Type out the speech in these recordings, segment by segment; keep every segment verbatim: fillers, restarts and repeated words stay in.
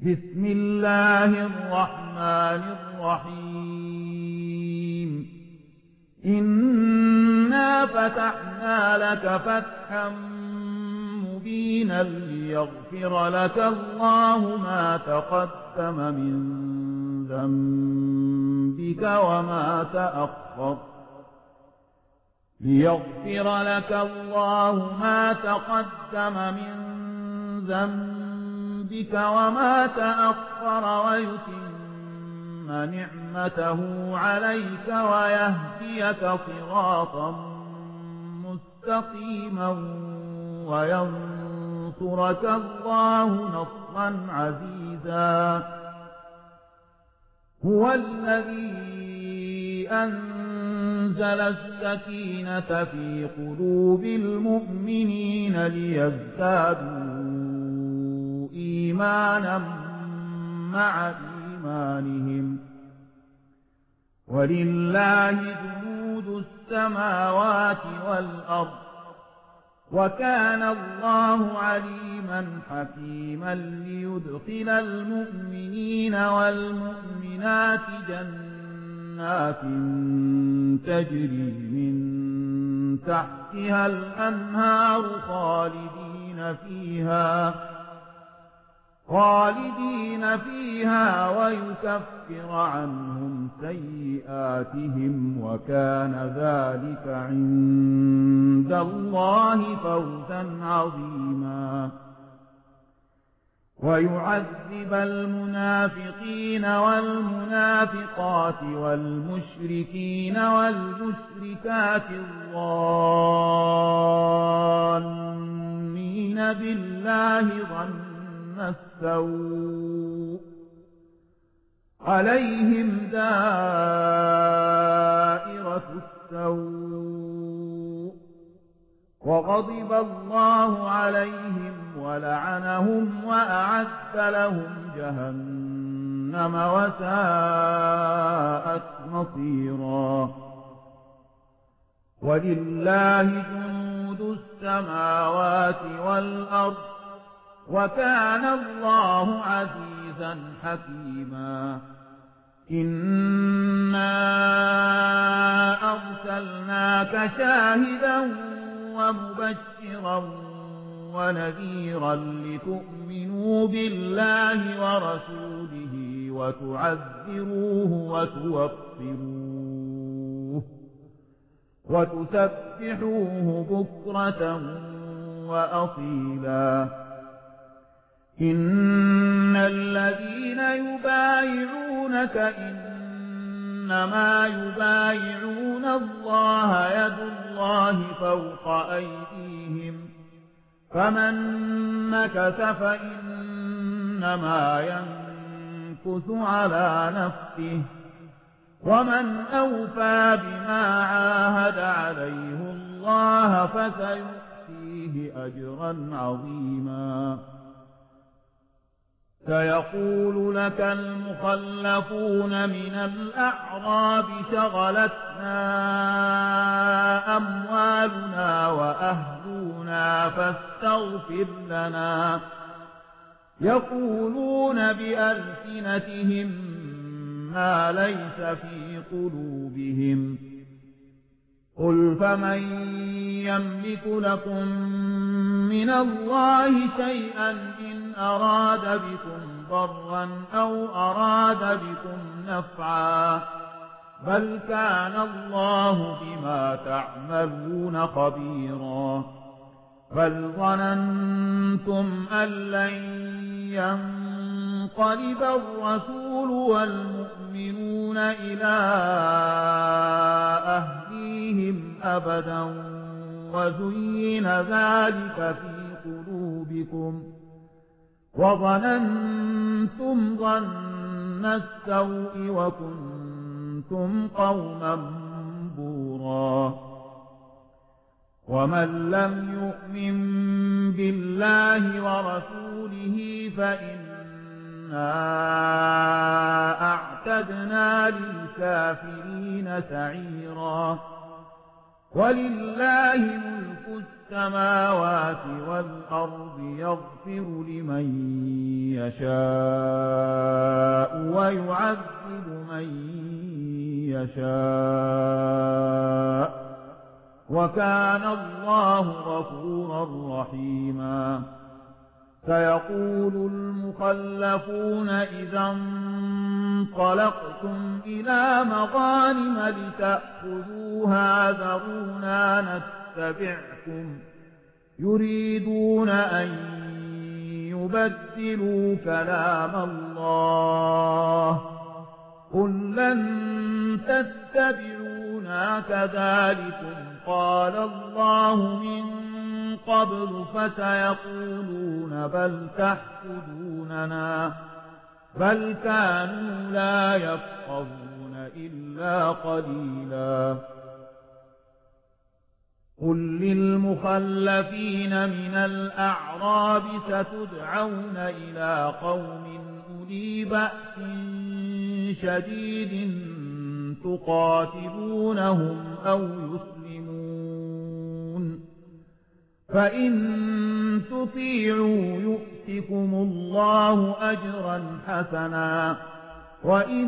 بسم الله الرحمن الرحيم إنا فتحنا لك فتحا مبينا ليغفر لك الله ما تقدم من ذنبك وما تأخر ليغفر لك الله ما تقدم من ذنبك وما تأخر ويتم نعمته عليك ويهديك صراطا مستقيما وينصرك الله نصرا عزيزا هو الذي أنزل السكينة في قلوب المؤمنين ليزدادوا إيمانا مع إيمانهم ولله جنود السماوات والأرض وكان الله عليما حكيما ليدخل المؤمنين والمؤمنات جنات تجري من تحتها الأنهار خالدين فيها خالدين فيها ويكفر عنهم سيئاتهم وكان ذلك عند الله فوزا عظيما ويعذب المنافقين والمنافقات والمشركين والمشركات الظانين بالله ظن السوء عليهم دائرة السوء وغضب الله عليهم ولعنهم وأعد لهم جهنم وساءت مصيرا ولله جنود السماوات والأرض وكان الله عزيزا حكيما إنا أرسلناك شاهدا ومبشرا ونذيرا لتؤمنوا بالله ورسوله وتعزروه وتوقروه وتسبحوه بكرة وأصيلا إن الذين يبايعونك إنما يبايعون الله يد الله فوق أيديهم فمن نكث فإنما ينكث على نفسه ومن أوفى بما عاهد عليه الله فسيؤتيه أجرا عظيما سيقول لك المخلفون من الأعراب شغلتنا أموالنا وأهلنا فاستغفر لنا يقولون بألسنتهم ما ليس في قلوبهم قل فمن يملك لكم من الله شيئا إن أراد بكم ضرا أو أراد بكم نفعا بل كان الله بما تعملون خبيرا بل ظننتم أن لن ينقلب الرسول والمؤمنون إلى أهليهم أبدا وزين ذلك في قلوبكم وظننتم ظن السوء وكنتم قوما بورا ومن لم يؤمن بالله ورسوله فإنا أعتدنا للكافرين سعيرا ولله ملك السماوات والأرض يغفر لمن يشاء ويعذب من يشاء وكان الله غفورا رحيما سيقول المخلفون إذا انطلقتم إلى مغانم لتأخذوها ذرونا نتبعكم يريدون أن يبدلوا كلام الله قل لن تتبعونا كذلكم قال الله من قبل فسيقولون بل تحسدوننا بل كانوا لا يفقهون إلا قليلا قل للمخلفين من الأعراب ستدعون إلى قوم أولي بأس شديد تقاتلونهم أو يسلمون فإن تطيعوا يؤتكم الله أجرا حسنا وإن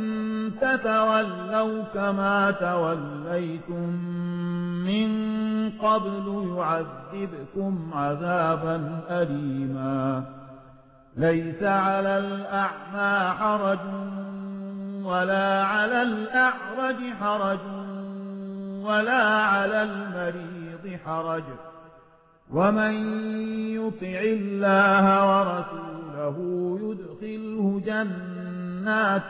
تتولوا كما توليتم من قبل يعذبكم عذابا أليما ليس على الأعمى حرج ولا على الأعرج حرج ولا على المريض حرج ومن يطع الله ورسوله يدخله جنات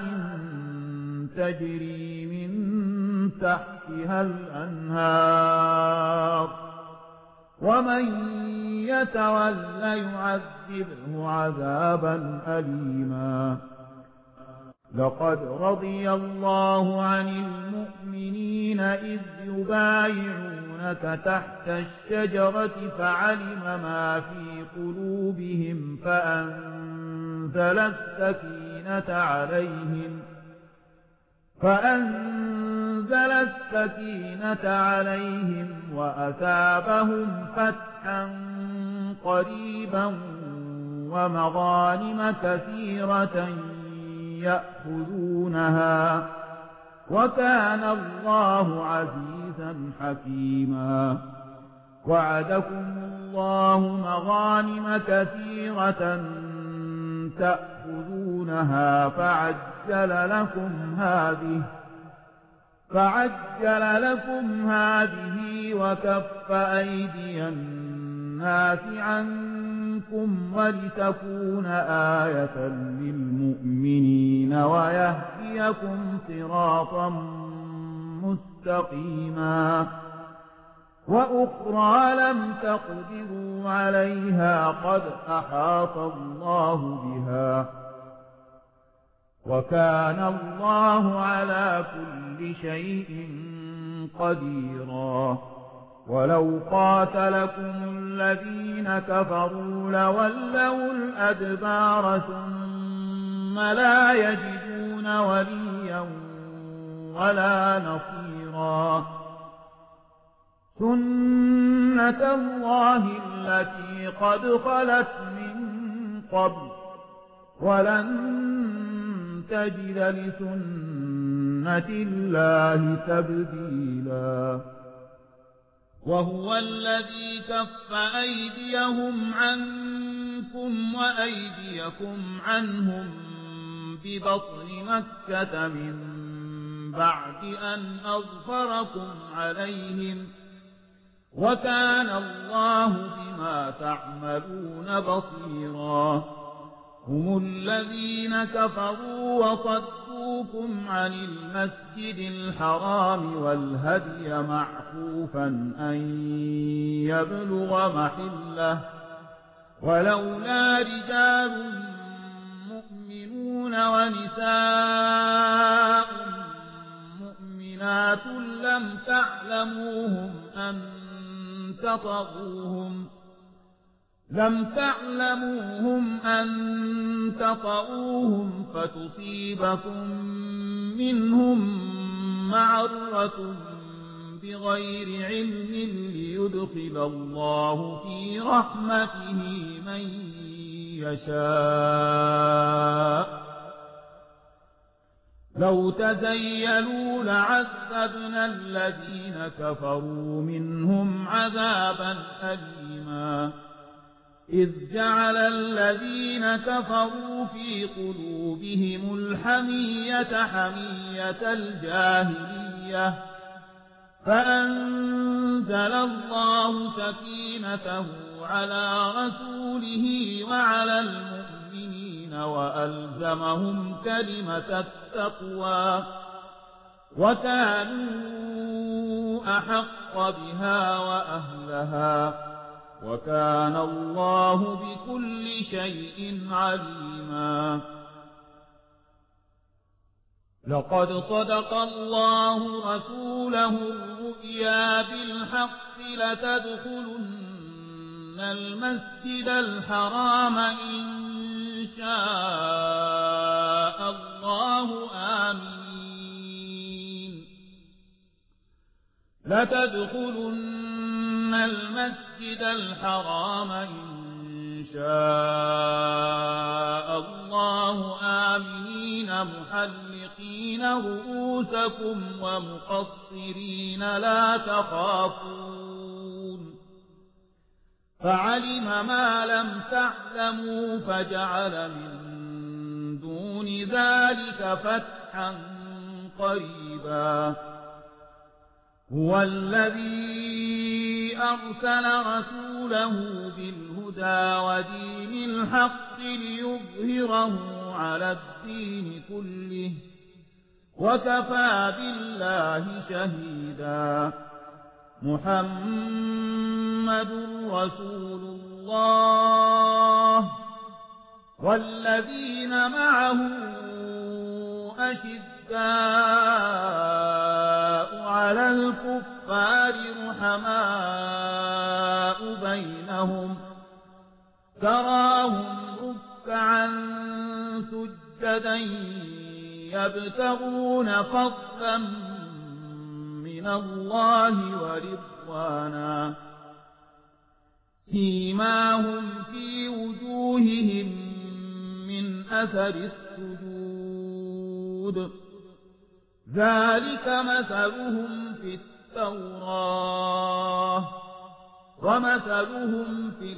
تجري من تحتها الأنهار ومن يتول يعذبه عذابا أليما لقد رضي الله عن المؤمنين إذ يبايعونك تحت الشجرة فعلم ما في قلوبهم فأنزل السكينة عليهم فأنزل السكينة عليهم وأثابهم فتحا قريبا ومغانم كثيرة يأخذونها وكان الله عزيزا حكيما وعدكم الله مغانم كثيرة تأخذونها فعجل لكم هذه فعجل لكم هذه وكف أيدي الناس عنكم ولتكون آية للمؤمنين ويهديكم صراطا مستقيما وأخرى لم تقدروا عليها قد أحاط الله بها وكان الله على كل شيء قديرا ولو قاتلكم الذين كفروا لولوا الأدبار ثم لا يجدون وليا ولا نصيرا سنة الله التي قد خلت من قبل ولن تجد لسنة الله تبديلا وهو الذي كف أيديهم عنكم وأيديكم عنهم ببطن مكة من بعد أن أظفركم عليهم وكان الله بما تعملون بصيرا هم الذين كفروا وصدوكم عن المسجد الحرام والهدي معكوفا أن يبلغ محله ولولا رجال مؤمنون ونساء مؤمنات لم تعلموهم أن تطغوهم لم تعلموهم أن تطؤوهم فتصيبكم منهم معرة بغير علم ليدخل الله في رحمته من يشاء لو تزيلوا لعذبنا الذين كفروا منهم عذابا أليما إذ جعل الذين كفروا في قلوبهم الحمية حمية الجاهلية فأنزل الله سكينته على رسوله وعلى المؤمنين وألزمهم كلمة التقوى وكانوا أحق بها وأهلها وكان الله بكل شيء عليما لقد صدق الله رسوله الرؤيا بالحق لتدخلن المسجد الحرام إن شاء الله آمين لتدخلن المسجد الحرام إن شاء الله آمنين محلقين رؤوسكم ومقصرين لا تخافون فعلم ما لم تعلموا فجعل من دون ذلك فتحا قريبا هو الذي أرسل رسوله بالهدى ودين الحق ليظهره على الدين كله وكفى بالله شهيدا محمد رسول الله والذين معه أشداء على الكفار رحماء بينهم تراهم ركعا سجدا يبتغون فضلا من الله ورضوانا سيماهم في وجوههم من أثر السجود ذلك مثلهم في التوراة ومثلهم في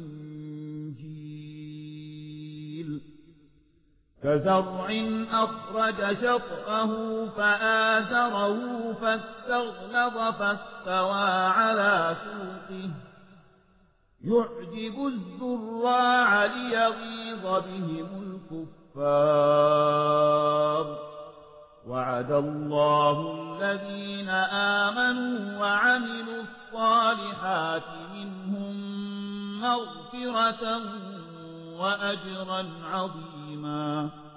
الإنجيل كزرع أخرج شطأه فآزره فاستغلظ فاستوى على سوقه يعجب الزراع ليغيظ بهم الكفار وعد الله الذين آمنوا وعملوا الصالحات منهم مغفرة وأجرا عظيما